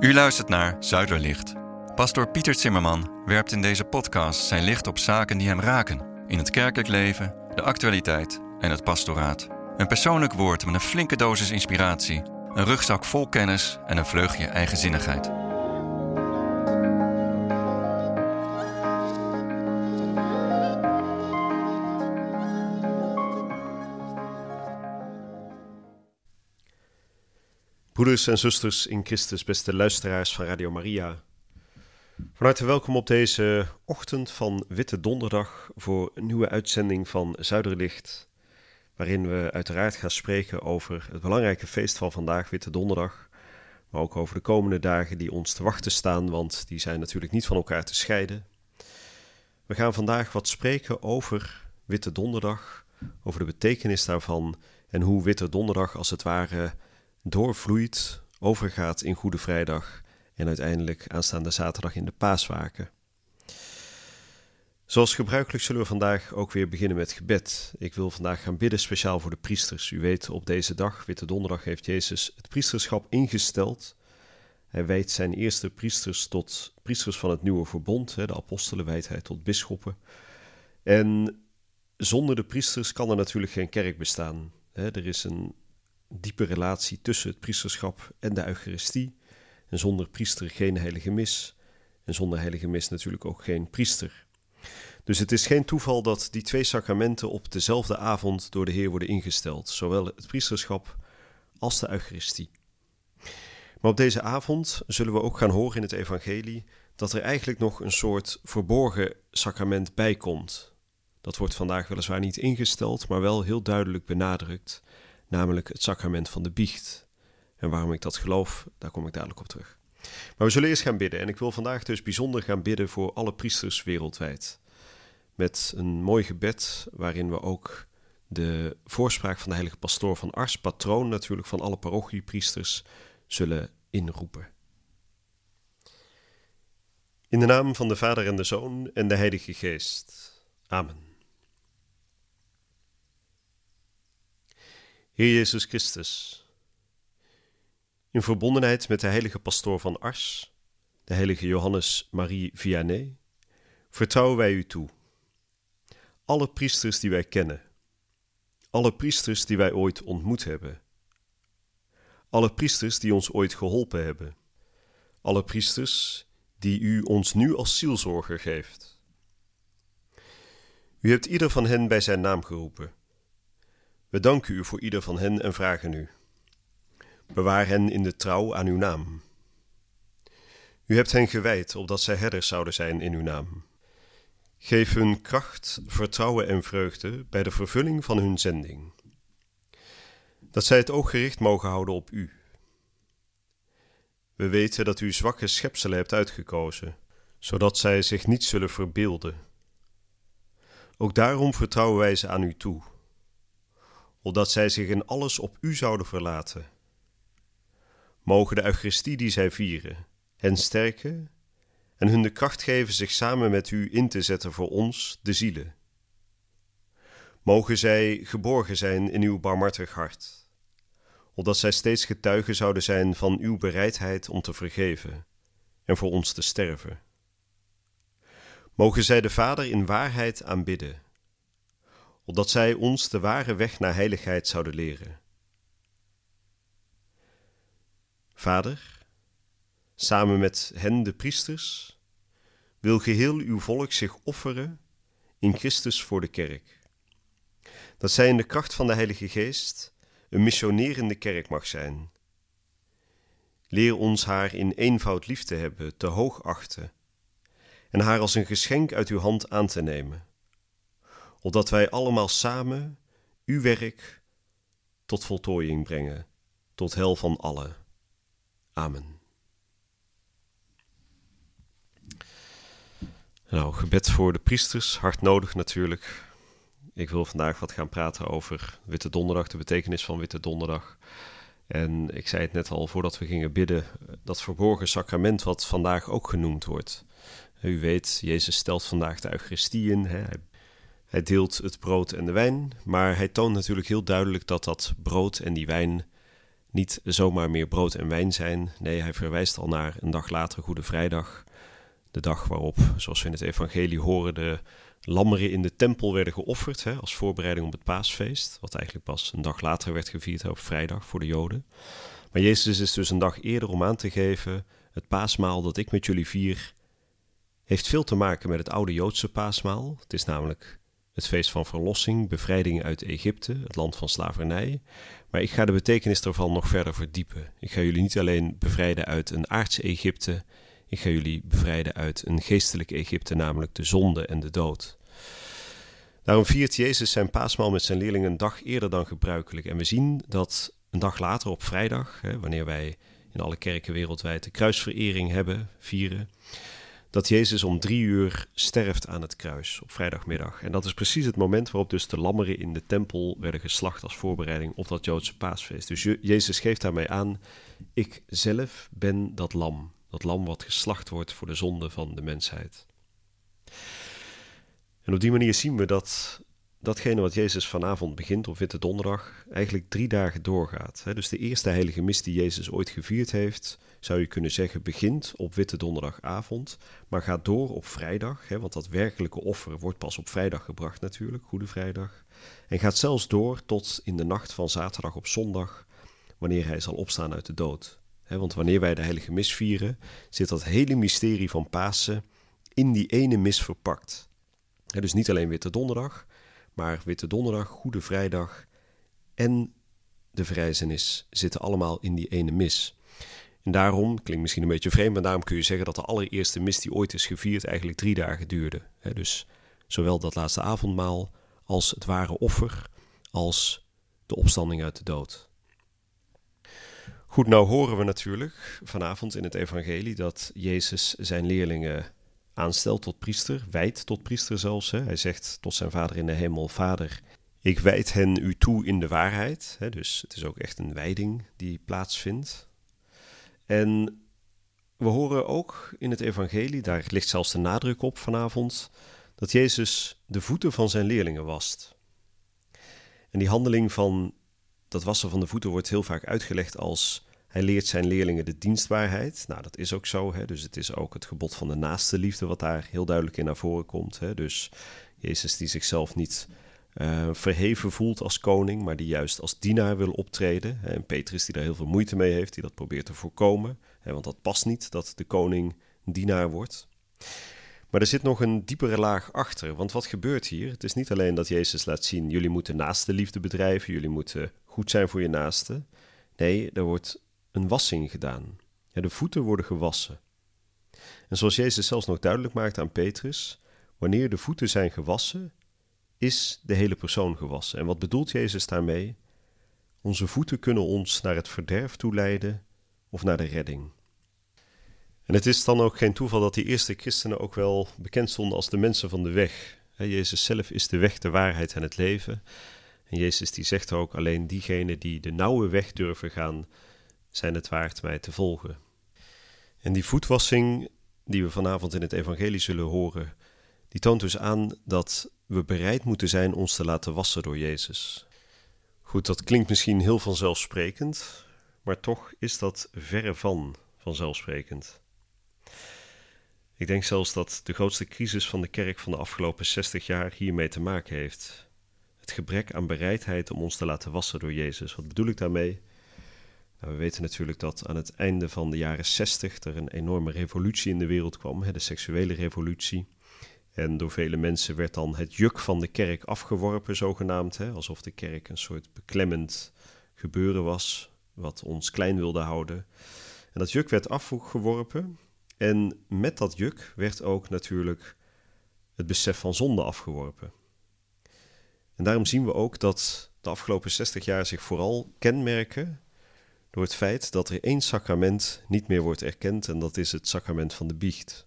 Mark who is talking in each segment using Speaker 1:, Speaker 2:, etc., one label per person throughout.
Speaker 1: U luistert naar Zuiderlicht. Pastoor Pieter Zimmerman werpt in deze podcast zijn licht op zaken die hem raken. In het kerkelijk leven, de actualiteit en het pastoraat. Een persoonlijk woord met een flinke dosis inspiratie. Een rugzak vol kennis en een vleugje eigenzinnigheid.
Speaker 2: Broeders en zusters in Christus, beste luisteraars van Radio Maria. Van harte welkom op deze ochtend van Witte Donderdag voor een nieuwe uitzending van Zuiderlicht, waarin we uiteraard gaan spreken over het belangrijke feest van vandaag, Witte Donderdag, maar ook over de komende dagen die ons te wachten staan, want die zijn natuurlijk niet van elkaar te scheiden. We gaan vandaag wat spreken over Witte Donderdag, over de betekenis daarvan en hoe Witte Donderdag als het ware doorvloeit, overgaat in Goede Vrijdag en uiteindelijk aanstaande zaterdag in de Paaswaken. Zoals gebruikelijk zullen we vandaag ook weer beginnen met gebed. Ik wil vandaag gaan bidden speciaal voor de priesters. U weet, op deze dag, Witte Donderdag, heeft Jezus het priesterschap ingesteld. Hij wijdt zijn eerste priesters tot priesters van het nieuwe verbond. De apostelen wijdt hij tot bisschoppen. En zonder de priesters kan er natuurlijk geen kerk bestaan. Er is een diepe relatie tussen het priesterschap en de Eucharistie. En zonder priester geen heilige mis. En zonder heilige mis natuurlijk ook geen priester. Dus het is geen toeval dat die twee sacramenten op dezelfde avond door de Heer worden ingesteld. Zowel het priesterschap als de Eucharistie. Maar op deze avond zullen we ook gaan horen in het evangelie dat er eigenlijk nog een soort verborgen sacrament bij komt. Dat wordt vandaag weliswaar niet ingesteld, maar wel heel duidelijk benadrukt. Namelijk het sacrament van de biecht. En waarom ik dat geloof, daar kom ik dadelijk op terug. Maar we zullen eerst gaan bidden. En ik wil vandaag dus bijzonder gaan bidden voor alle priesters wereldwijd. Met een mooi gebed waarin we ook de voorspraak van de heilige pastoor van Ars, patroon natuurlijk van alle parochiepriesters, zullen inroepen. In de naam van de Vader en de Zoon en de Heilige Geest. Amen. Heer Jezus Christus, in verbondenheid met de heilige pastoor van Ars, de heilige Johannes Marie Vianney, vertrouwen wij u toe. Alle priesters die wij kennen, alle priesters die wij ooit ontmoet hebben, alle priesters die ons ooit geholpen hebben, alle priesters die u ons nu als zielzorger geeft. U hebt ieder van hen bij zijn naam geroepen. We danken u voor ieder van hen en vragen u: bewaar hen in de trouw aan uw naam. U hebt hen gewijd, opdat zij herders zouden zijn in uw naam. Geef hun kracht, vertrouwen en vreugde bij de vervulling van hun zending. Dat zij het oog gericht mogen houden op u. We weten dat u zwakke schepselen hebt uitgekozen, zodat zij zich niet zullen verbeelden. Ook daarom vertrouwen wij ze aan u toe, opdat zij zich in alles op u zouden verlaten. Mogen de Eucharistie die zij vieren hen sterken en hun de kracht geven zich samen met u in te zetten voor ons, de zielen. Mogen zij geborgen zijn in uw barmhartig hart, opdat zij steeds getuigen zouden zijn van uw bereidheid om te vergeven en voor ons te sterven. Mogen zij de Vader in waarheid aanbidden, opdat zij ons de ware weg naar heiligheid zouden leren. Vader, samen met hen de priesters, wil geheel uw volk zich offeren in Christus voor de kerk. Dat zij in de kracht van de Heilige Geest een missionerende kerk mag zijn. Leer ons haar in eenvoud lief te hebben, te hoog achten en haar als een geschenk uit uw hand aan te nemen, opdat wij allemaal samen uw werk tot voltooiing brengen, tot heil van allen. Amen. Nou, gebed voor de priesters, hard nodig natuurlijk. Ik wil vandaag wat gaan praten over Witte Donderdag, de betekenis van Witte Donderdag. En ik zei het net al voordat we gingen bidden, dat verborgen sacrament wat vandaag ook genoemd wordt. U weet, Jezus stelt vandaag de Eucharistie in. Hij deelt het brood en de wijn, maar hij toont natuurlijk heel duidelijk dat dat brood en die wijn niet zomaar meer brood en wijn zijn. Nee, hij verwijst al naar een dag later, Goede Vrijdag. De dag waarop, zoals we in het evangelie horen, de lammeren in de tempel werden geofferd, als voorbereiding op het paasfeest. Wat eigenlijk pas een dag later werd gevierd, op vrijdag voor de Joden. Maar Jezus is dus een dag eerder om aan te geven, het paasmaal dat ik met jullie vier heeft veel te maken met het oude Joodse paasmaal. Het is namelijk het feest van verlossing, bevrijding uit Egypte, het land van slavernij. Maar ik ga de betekenis daarvan nog verder verdiepen. Ik ga jullie niet alleen bevrijden uit een aardse Egypte, ik ga jullie bevrijden uit een geestelijk Egypte, namelijk de zonde en de dood. Daarom viert Jezus zijn paasmaal met zijn leerlingen een dag eerder dan gebruikelijk. En we zien dat een dag later op vrijdag, wanneer wij in alle kerken wereldwijd de kruisverering vieren, dat Jezus om 3 uur sterft aan het kruis op vrijdagmiddag. En dat is precies het moment waarop dus de lammeren in de tempel werden geslacht als voorbereiding op dat Joodse paasfeest. Dus Jezus geeft daarmee aan, ik zelf ben dat lam wat geslacht wordt voor de zonde van de mensheid. En op die manier zien we dat datgene wat Jezus vanavond begint op Witte Donderdag eigenlijk 3 dagen doorgaat. Dus de eerste heilige mis die Jezus ooit gevierd heeft, zou je kunnen zeggen, begint op Witte Donderdagavond, maar gaat door op vrijdag, want dat werkelijke offer wordt pas op vrijdag gebracht natuurlijk, Goede Vrijdag, en gaat zelfs door tot in de nacht van zaterdag op zondag, wanneer hij zal opstaan uit de dood. Want wanneer wij de heilige mis vieren, zit dat hele mysterie van Pasen in die ene mis verpakt. Dus niet alleen Witte Donderdag, maar Witte Donderdag, Goede Vrijdag en de verrijzenis zitten allemaal in die ene mis. En daarom, klinkt misschien een beetje vreemd, maar daarom kun je zeggen dat de allereerste mis die ooit is gevierd eigenlijk 3 dagen duurde. Dus zowel dat laatste avondmaal als het ware offer, als de opstanding uit de dood. Goed, nou horen we natuurlijk vanavond in het evangelie dat Jezus zijn leerlingen aanstelt tot priester, wijdt tot priester zelfs. Hij zegt tot zijn Vader in de hemel, Vader, ik wijd hen u toe in de waarheid. Dus het is ook echt een wijding die plaatsvindt. En we horen ook in het evangelie, daar ligt zelfs de nadruk op vanavond, dat Jezus de voeten van zijn leerlingen wast. En die handeling van dat wassen van de voeten wordt heel vaak uitgelegd als hij leert zijn leerlingen de dienstbaarheid. Nou, dat is ook zo. Dus het is ook het gebod van de naaste liefde wat daar heel duidelijk in naar voren komt. Dus Jezus die zichzelf niet verheven voelt als koning, maar die juist als dienaar wil optreden. En Petrus die daar heel veel moeite mee heeft, die dat probeert te voorkomen. Want dat past niet, dat de koning een dienaar wordt. Maar er zit nog een diepere laag achter, want wat gebeurt hier? Het is niet alleen dat Jezus laat zien, jullie moeten naaste liefde bedrijven, jullie moeten goed zijn voor je naaste. Nee, er wordt een wassing gedaan. De voeten worden gewassen. En zoals Jezus zelfs nog duidelijk maakt aan Petrus, wanneer de voeten zijn gewassen, is de hele persoon gewassen. En wat bedoelt Jezus daarmee? Onze voeten kunnen ons naar het verderf toe leiden of naar de redding. En het is dan ook geen toeval dat die eerste christenen ook wel bekend stonden als de mensen van de weg. Jezus zelf is de weg, de waarheid en het leven. En Jezus die zegt ook, alleen diegenen die de nauwe weg durven gaan, zijn het waard mij te volgen. En die voetwassing die we vanavond in het evangelie zullen horen, die toont dus aan dat we bereid moeten zijn ons te laten wassen door Jezus. Goed, dat klinkt misschien heel vanzelfsprekend, maar toch is dat verre van vanzelfsprekend. Ik denk zelfs dat de grootste crisis van de kerk van de afgelopen 60 jaar hiermee te maken heeft. Het gebrek aan bereidheid om ons te laten wassen door Jezus. Wat bedoel ik daarmee? Nou, we weten natuurlijk dat aan het einde van de jaren 60 er een enorme revolutie in de wereld kwam, de seksuele revolutie. En door vele mensen werd dan het juk van de kerk afgeworpen, zogenaamd. Alsof de kerk een soort beklemmend gebeuren was, wat ons klein wilde houden. En dat juk werd afgeworpen. En met dat juk werd ook natuurlijk het besef van zonde afgeworpen. En daarom zien we ook dat de afgelopen 60 jaar zich vooral kenmerken door het feit dat er 1 sacrament niet meer wordt erkend en dat is het sacrament van de biecht.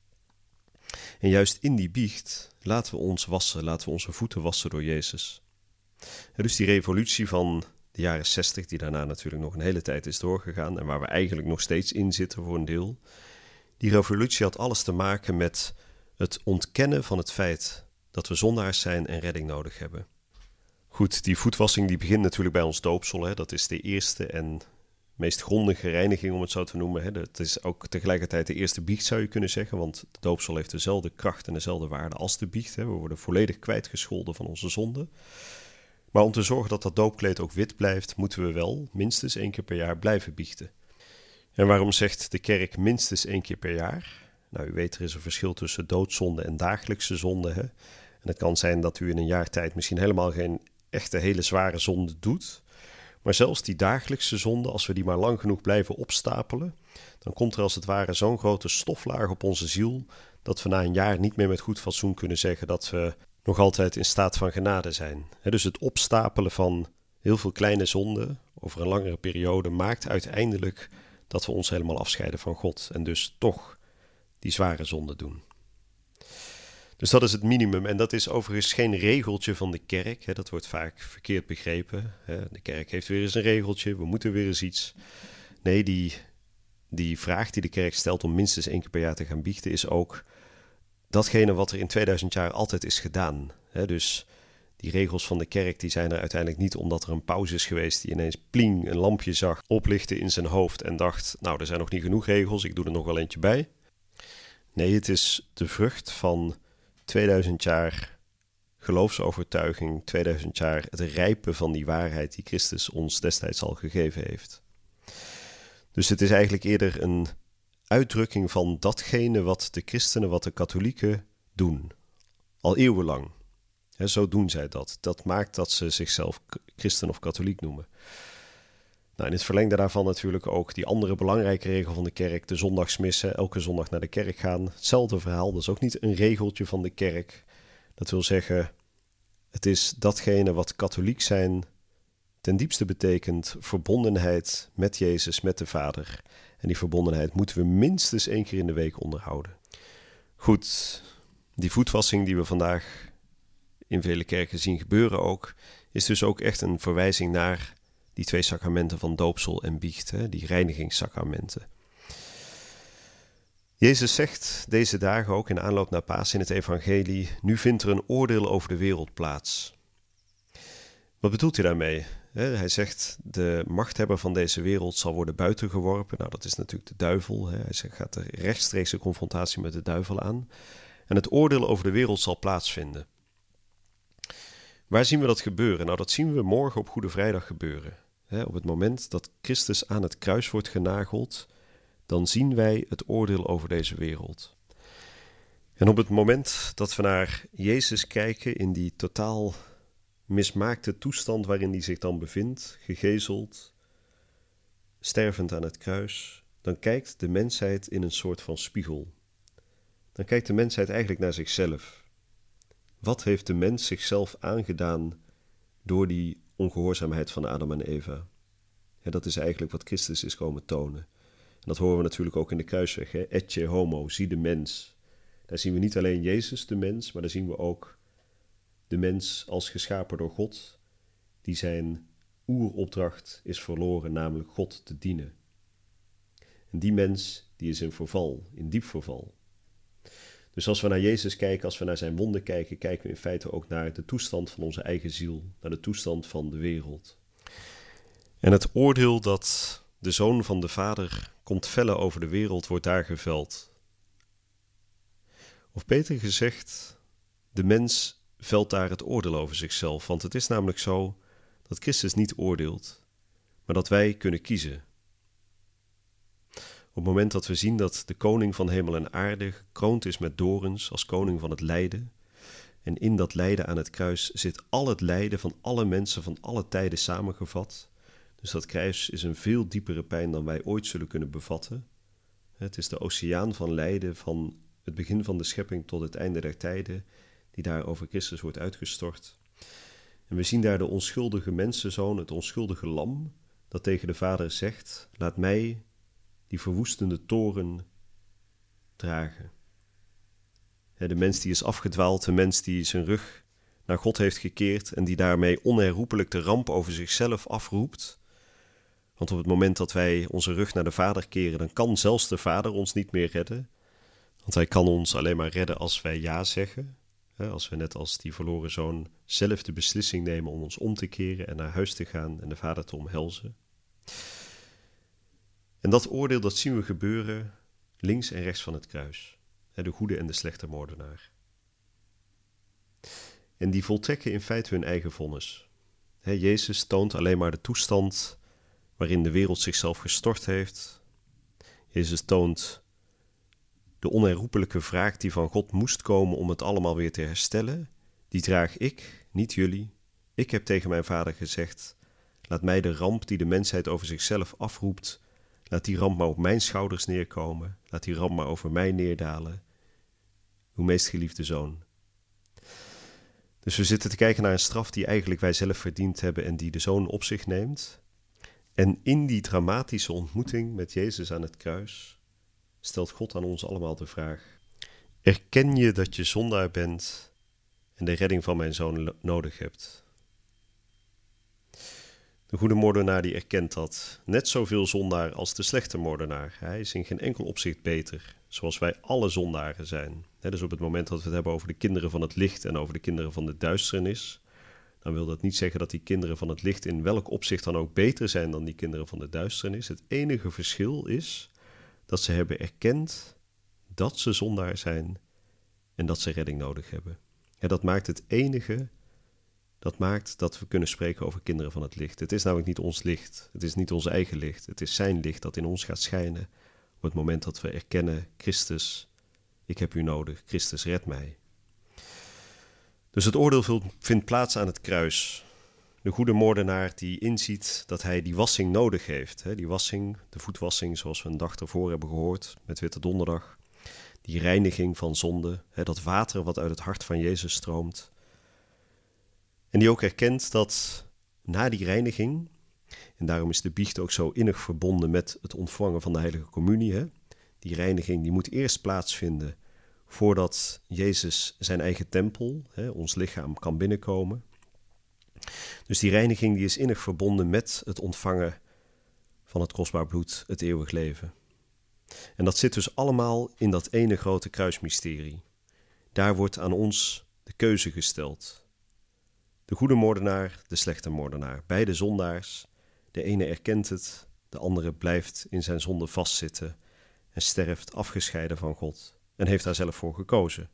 Speaker 2: En juist in die biecht laten we ons wassen, laten we onze voeten wassen door Jezus. En dus die revolutie van de jaren 60, die daarna natuurlijk nog een hele tijd is doorgegaan en waar we eigenlijk nog steeds in zitten voor een deel, die revolutie had alles te maken met het ontkennen van het feit dat we zondaars zijn en redding nodig hebben. Goed, die voetwassing die begint natuurlijk bij ons doopsel. Hè. Dat is de eerste en meest grondige reiniging, om het zo te noemen. Hè. Dat is ook tegelijkertijd de eerste biecht, zou je kunnen zeggen. Want de doopsel heeft dezelfde kracht en dezelfde waarde als de biecht. Hè. We worden volledig kwijtgescholden van onze zonden. Maar om te zorgen dat dat doopkleed ook wit blijft, moeten we wel minstens 1 keer per jaar blijven biechten. En waarom zegt de kerk minstens 1 keer per jaar? Nou, u weet, er is een verschil tussen doodzonde en dagelijkse zonde. Hè? En het kan zijn dat u in een jaar tijd misschien helemaal geen echte hele zware zonde doet. Maar zelfs die dagelijkse zonde, als we die maar lang genoeg blijven opstapelen, dan komt er als het ware zo'n grote stoflaag op onze ziel, dat we na een jaar niet meer met goed fatsoen kunnen zeggen dat we nog altijd in staat van genade zijn. Dus het opstapelen van heel veel kleine zonden over een langere periode maakt uiteindelijk dat we ons helemaal afscheiden van God en dus toch die zware zonden doen. Dus dat is het minimum en dat is overigens geen regeltje van de kerk. Dat wordt vaak verkeerd begrepen. De kerk heeft weer eens een regeltje, we moeten weer eens iets. Nee, die vraag die de kerk stelt om minstens 1 keer per jaar te gaan biechten is ook datgene wat er in 2000 jaar altijd is gedaan. Dus die regels van de kerk die zijn er uiteindelijk niet omdat er een paus is geweest die ineens pling een lampje zag oplichten in zijn hoofd en dacht, nou, er zijn nog niet genoeg regels, ik doe er nog wel eentje bij. Nee, het is de vrucht van 2000 jaar geloofsovertuiging, 2000 jaar het rijpen van die waarheid die Christus ons destijds al gegeven heeft. Dus het is eigenlijk eerder een uitdrukking van datgene wat de christenen, wat de katholieken doen. Al eeuwenlang. Zo doen zij dat. Dat maakt dat ze zichzelf christen of katholiek noemen. Nou, in het verlengde daarvan natuurlijk ook die andere belangrijke regel van de kerk, de zondagsmissen, elke zondag naar de kerk gaan. Hetzelfde verhaal, dat is ook niet een regeltje van de kerk. Dat wil zeggen, het is datgene wat katholiek zijn ten diepste betekent verbondenheid met Jezus, met de Vader. En die verbondenheid moeten we minstens 1 keer in de week onderhouden. Goed, die voetwassing die we vandaag in vele kerken zien gebeuren ook, is dus ook echt een verwijzing naar die 2 sacramenten van doopsel en biecht, die reinigingssacramenten. Jezus zegt deze dagen ook in aanloop naar Pasen in het evangelie, nu vindt er een oordeel over de wereld plaats. Wat bedoelt hij daarmee? Hij zegt, de machthebber van deze wereld zal worden buitengeworpen. Nou, dat is natuurlijk de duivel. Hij gaat er rechtstreeks een confrontatie met de duivel aan. En het oordeel over de wereld zal plaatsvinden. Waar zien we dat gebeuren? Nou, dat zien we morgen op Goede Vrijdag gebeuren. Op het moment dat Christus aan het kruis wordt genageld, dan zien wij het oordeel over deze wereld. En op het moment dat we naar Jezus kijken in die totaal mismaakte toestand waarin hij zich dan bevindt, gegezeld, stervend aan het kruis, dan kijkt de mensheid in een soort van spiegel. Dan kijkt de mensheid eigenlijk naar zichzelf. Wat heeft de mens zichzelf aangedaan door die ongehoorzaamheid van Adam en Eva? Dat is eigenlijk wat Christus is komen tonen. En dat horen we natuurlijk ook in de kruisweg. Ecce homo, zie de mens. Daar zien we niet alleen Jezus de mens, maar daar zien we ook de mens als geschapen door God, die zijn oeropdracht is verloren, namelijk God te dienen. En die mens, die is in verval, in diep verval. Dus als we naar Jezus kijken, als we naar zijn wonden kijken, kijken we in feite ook naar de toestand van onze eigen ziel, naar de toestand van de wereld. En het oordeel dat de Zoon van de Vader komt vellen over de wereld, wordt daar geveld. Of beter gezegd, de mens velt daar het oordeel over zichzelf. Want het is namelijk zo dat Christus niet oordeelt, maar dat wij kunnen kiezen. Op het moment dat we zien dat de koning van hemel en aarde gekroond is met dorens als koning van het lijden, en in dat lijden aan het kruis zit al het lijden van alle mensen van alle tijden samengevat. Dus dat kruis is een veel diepere pijn dan wij ooit zullen kunnen bevatten. Het is de oceaan van lijden van het begin van de schepping tot het einde der tijden, die daar over Christus wordt uitgestort. En we zien daar de onschuldige mensenzoon, het onschuldige lam, dat tegen de Vader zegt, laat mij die verwoestende toren dragen. De mens die is afgedwaald, de mens die zijn rug naar God heeft gekeerd en die daarmee onherroepelijk de ramp over zichzelf afroept. Want op het moment dat wij onze rug naar de Vader keren, dan kan zelfs de Vader ons niet meer redden. Want hij kan ons alleen maar redden als wij ja zeggen. Als we net als die verloren zoon zelf de beslissing nemen om ons om te keren en naar huis te gaan en de Vader te omhelzen. En dat oordeel dat zien we gebeuren links en rechts van het kruis. De goede en de slechte moordenaar. En die voltrekken in feite hun eigen vonnis. Jezus toont alleen maar de toestand waarin de wereld zichzelf gestort heeft. Jezus toont de onherroepelijke wraak die van God moest komen om het allemaal weer te herstellen. Die draag ik, niet jullie. Ik heb tegen mijn Vader gezegd, laat mij de ramp die de mensheid over zichzelf afroept, laat die ramp maar op mijn schouders neerkomen. Laat die ramp maar over mij neerdalen. Uw meest geliefde zoon. Dus we zitten te kijken naar een straf die eigenlijk wij zelf verdiend hebben en die de zoon op zich neemt. En in die dramatische ontmoeting met Jezus aan het kruis stelt God aan ons allemaal de vraag: erken je dat je zondaar bent en de redding van mijn zoon nodig hebt? De goede moordenaar die erkent dat. Net zoveel zondaar als de slechte moordenaar. Hij is in geen enkel opzicht beter, zoals wij alle zondaren zijn. Dus op het moment dat we het hebben over de kinderen van het licht en over de kinderen van de duisternis, dan wil dat niet zeggen dat die kinderen van het licht in welk opzicht dan ook beter zijn dan die kinderen van de duisternis. Het enige verschil is dat ze hebben erkend dat ze zondaar zijn en dat ze redding nodig hebben. En dat maakt het enige, dat maakt dat we kunnen spreken over kinderen van het licht. Het is namelijk niet ons licht, het is niet ons eigen licht, het is zijn licht dat in ons gaat schijnen op het moment dat we erkennen: Christus, ik heb u nodig, Christus, red mij. Dus het oordeel vindt plaats aan het kruis. De goede moordenaar die inziet dat hij die wassing nodig heeft. Die wassing, de voetwassing zoals we een dag ervoor hebben gehoord met Witte Donderdag. Die reiniging van zonde, dat water wat uit het hart van Jezus stroomt. En die ook erkent dat na die reiniging, en daarom is de biecht ook zo innig verbonden met het ontvangen van de heilige communie. Die reiniging die moet eerst plaatsvinden voordat Jezus zijn eigen tempel, ons lichaam, kan binnenkomen. Dus die reiniging die is innig verbonden met het ontvangen van het kostbaar bloed, het eeuwig leven. En dat zit dus allemaal in dat ene grote kruismysterie. Daar wordt aan ons de keuze gesteld. De goede moordenaar, de slechte moordenaar. Beide zondaars. De ene erkent het, de andere blijft in zijn zonde vastzitten en sterft afgescheiden van God en heeft daar zelf voor gekozen.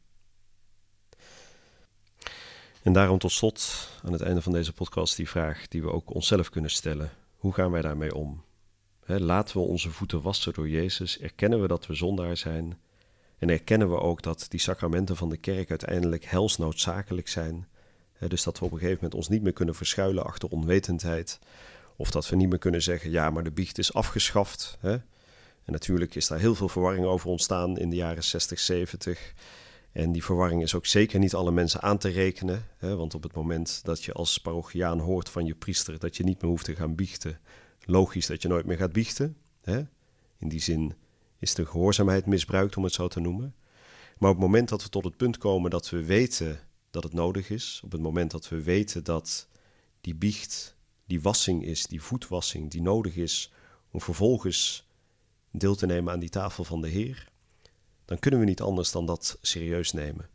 Speaker 2: En daarom tot slot aan het einde van deze podcast die vraag die we ook onszelf kunnen stellen. Hoe gaan wij daarmee om? Laten we onze voeten wassen door Jezus? Erkennen we dat we zondaar zijn? En erkennen we ook dat die sacramenten van de kerk uiteindelijk helsnoodzakelijk zijn? Dus dat we op een gegeven moment ons niet meer kunnen verschuilen achter onwetendheid. Of dat we niet meer kunnen zeggen, ja, maar de biecht is afgeschaft. En natuurlijk is daar heel veel verwarring over ontstaan in de jaren 60, 70. En die verwarring is ook zeker niet alle mensen aan te rekenen. Want op het moment dat je als parochiaan hoort van je priester dat je niet meer hoeft te gaan biechten, logisch dat je nooit meer gaat biechten. In die zin is de gehoorzaamheid misbruikt, om het zo te noemen. Maar op het moment dat we tot het punt komen dat we weten dat het nodig is, op het moment dat we weten dat die biecht, die wassing is, die voetwassing, die nodig is om vervolgens deel te nemen aan die tafel van de Heer, dan kunnen we niet anders dan dat serieus nemen.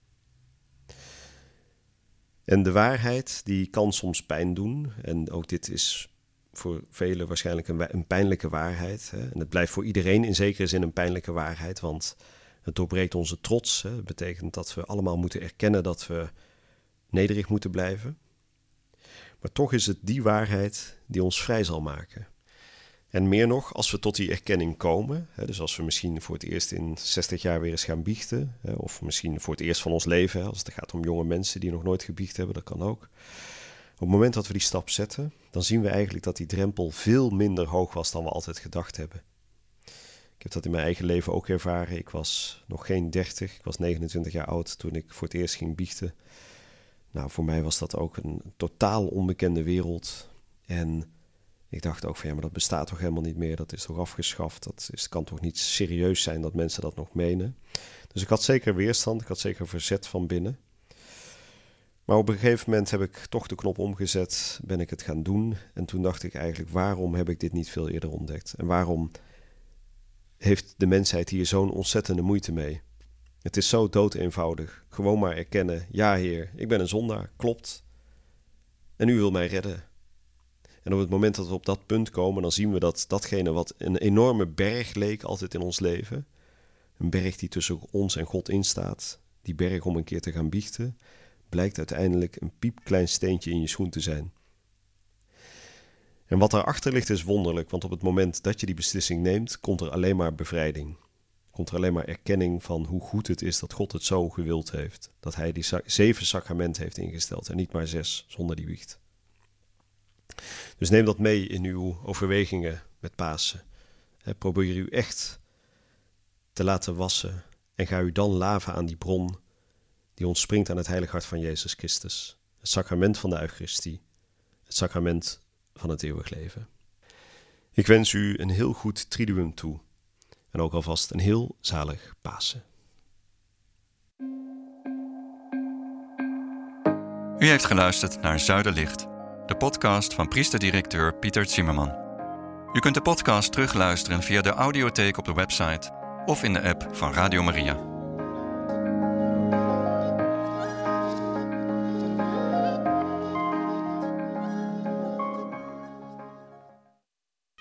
Speaker 2: En de waarheid, die kan soms pijn doen. En ook dit is voor velen waarschijnlijk een pijnlijke waarheid. En het blijft voor iedereen in zekere zin een pijnlijke waarheid, want het doorbreekt onze trots. Het betekent dat we allemaal moeten erkennen dat we nederig moeten blijven. Maar toch is het die waarheid die ons vrij zal maken. En meer nog, als we tot die erkenning komen, dus als we misschien voor het eerst in 60 jaar weer eens gaan biechten, of misschien voor het eerst van ons leven, als het gaat om jonge mensen die nog nooit gebiecht hebben, dat kan ook. Op het moment dat we die stap zetten, dan zien we eigenlijk dat die drempel veel minder hoog was dan we altijd gedacht hebben. Ik heb dat in mijn eigen leven ook ervaren. Ik was nog geen 30, ik was 29 jaar oud toen ik voor het eerst ging biechten. Nou, voor mij was dat ook een totaal onbekende wereld. En ik dacht ook van ja, maar dat bestaat toch helemaal niet meer. Dat is toch afgeschaft. Kan toch niet serieus zijn dat mensen dat nog menen. Dus ik had zeker weerstand. Ik had zeker verzet van binnen. Maar op een gegeven moment heb ik toch de knop omgezet. Ben ik het gaan doen. En toen dacht ik eigenlijk, waarom heb ik dit niet veel eerder ontdekt? En waarom heeft de mensheid hier zo'n ontzettende moeite mee? Het is zo doodeenvoudig. Gewoon maar erkennen, ja Heer, ik ben een zondaar, klopt. En u wil mij redden. En op het moment dat we op dat punt komen, dan zien we dat datgene wat een enorme berg leek altijd in ons leven, een berg die tussen ons en God instaat, die berg om een keer te gaan biechten, blijkt uiteindelijk een piepklein steentje in je schoen te zijn. En wat daarachter ligt is wonderlijk, want op het moment dat je die beslissing neemt, komt er alleen maar bevrijding. Komt er alleen maar erkenning van hoe goed het is dat God het zo gewild heeft. Dat hij die 7 sacramenten heeft ingesteld en niet maar 6 zonder die biecht. Dus neem dat mee in uw overwegingen met Pasen. Probeer u echt te laten wassen en ga u dan laven aan die bron die ontspringt aan het heilig hart van Jezus Christus. Het sacrament van de Eucharistie, het sacrament van het eeuwig leven. Ik wens u een heel goed Triduum toe en ook alvast een heel zalig Pasen.
Speaker 1: U heeft geluisterd naar Zuiderlicht, de podcast van priester-directeur Pieter Zimmerman. U kunt de podcast terugluisteren via de audiotheek op de website of in de app van Radio Maria.